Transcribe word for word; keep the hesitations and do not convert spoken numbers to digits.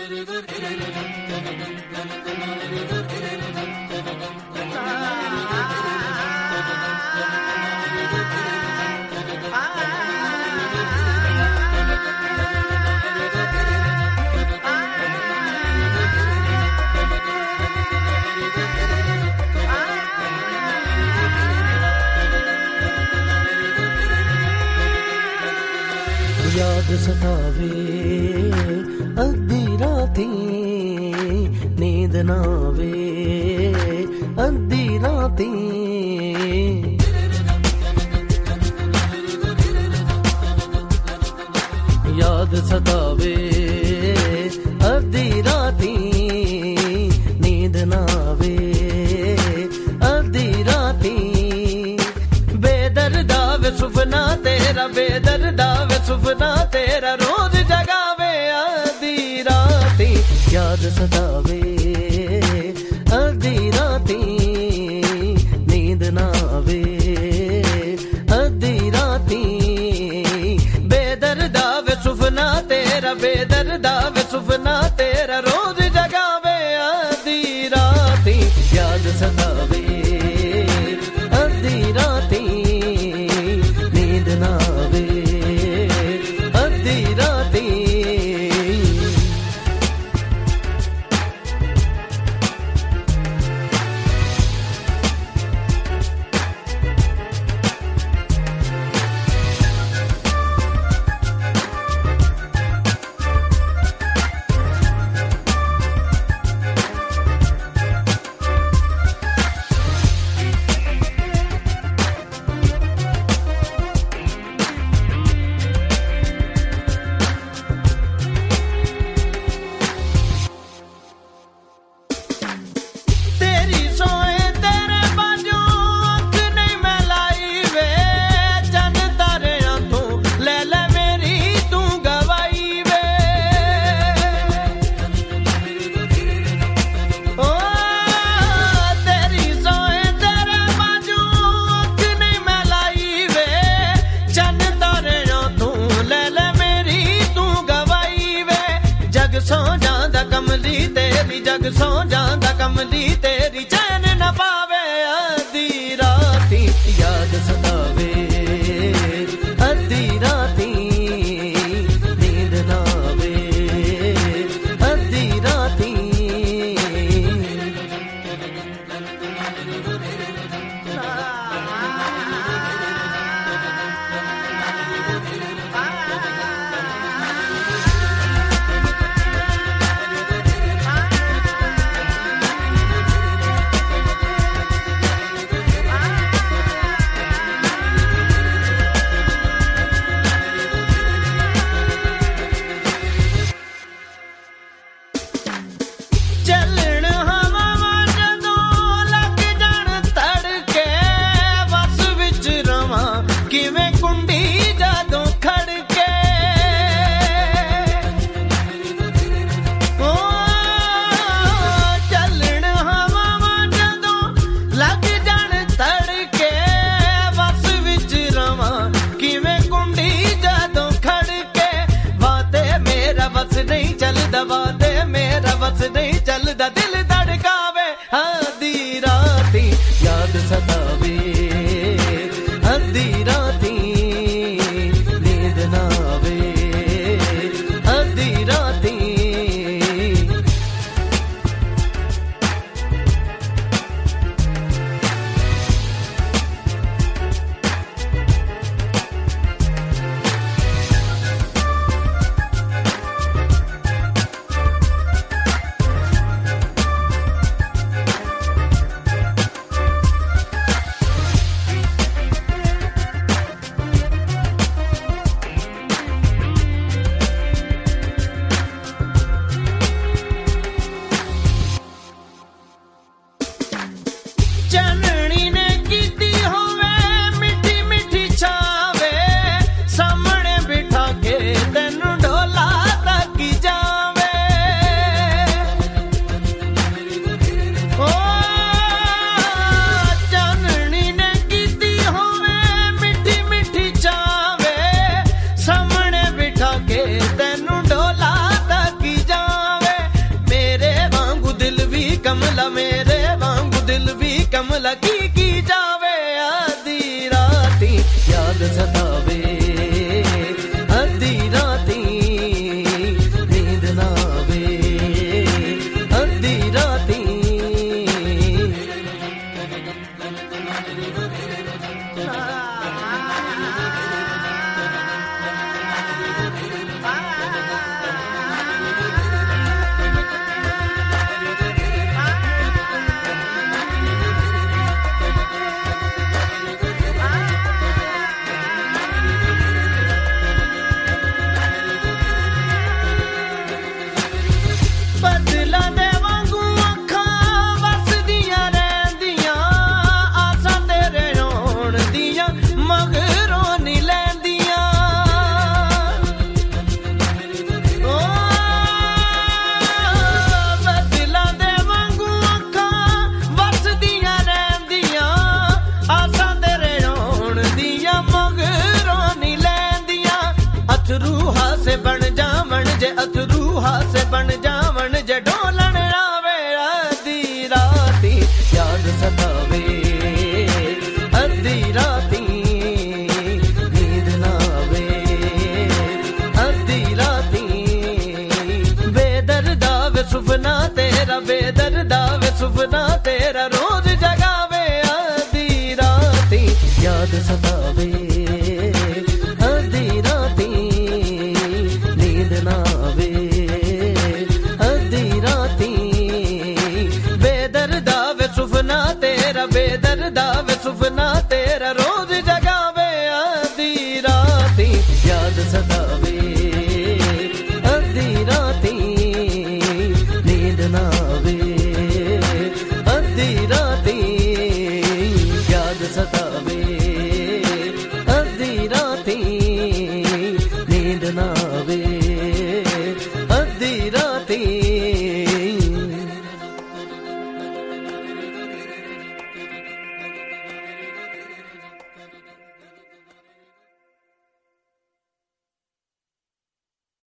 याद सतावे अद्धी राती नींद ना आवे अद्धी राती याद सतावे अद्धी राती नींद ना आवे अद्धी राती बेदर्दा वे सुपना तेरा बेदर्दा वे सुपना तेरा रोज जगावे आधी राती याद सतावे आधी राती नींद ना आवे आधी राती बेदर्दा वे सुपना तेरा बेदर्दा वे सुपना तेरा रोज जगावे आधी राती याद सतावे आधी राती नींद ना आवे आधी राती जग सो जांदा कमली तेरी चैन न पावे आधी राती याद सतावे आधी राती नींद ना आवे आधी राती नहीं चलदा दिल धड़कावे आधी राती याद सतावे आधी राती नींद ना आवे आधी राती कमला की की जावे आधी राती याद सतावे आधी राती नींद ना आवे आधी राती बन जावन जे अथरूहा से बन जावन जे ढोलन आवे आधी राती याद सतावे आधी राती नींद ना आवे आधी राती बेदर्दा वे सुपना तेरा बेदर्दा वे सुपना तेरा रोज जगावे आधी राती याद सतावे आधी राती नावे आधी राती बेदर्दा वे सुपना तेरा बेदर्दा वे सुपना तेरा रो